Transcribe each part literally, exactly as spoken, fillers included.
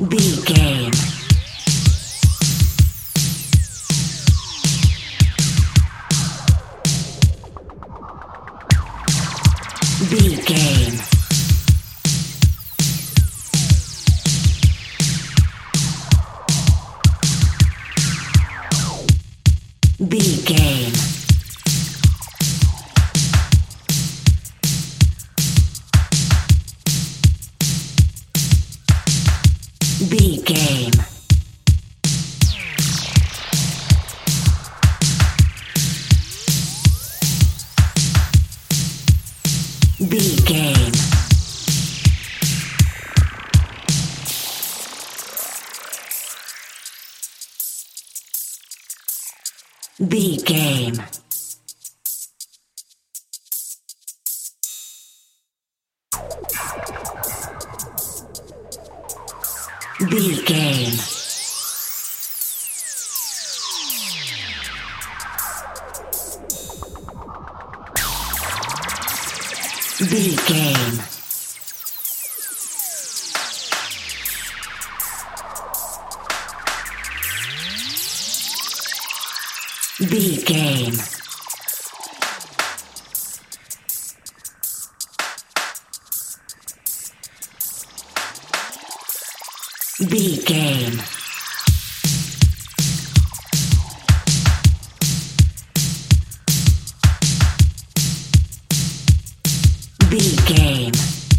B game. B game. B game. B game. B game. B game. B game. B game. B game. B game. B game.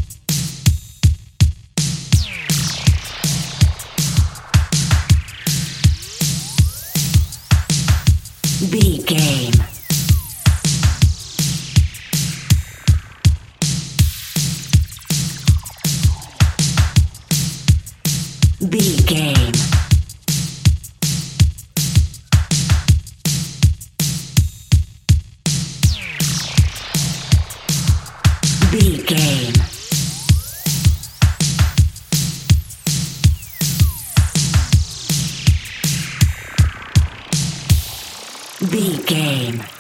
B game. B game. B game. B game.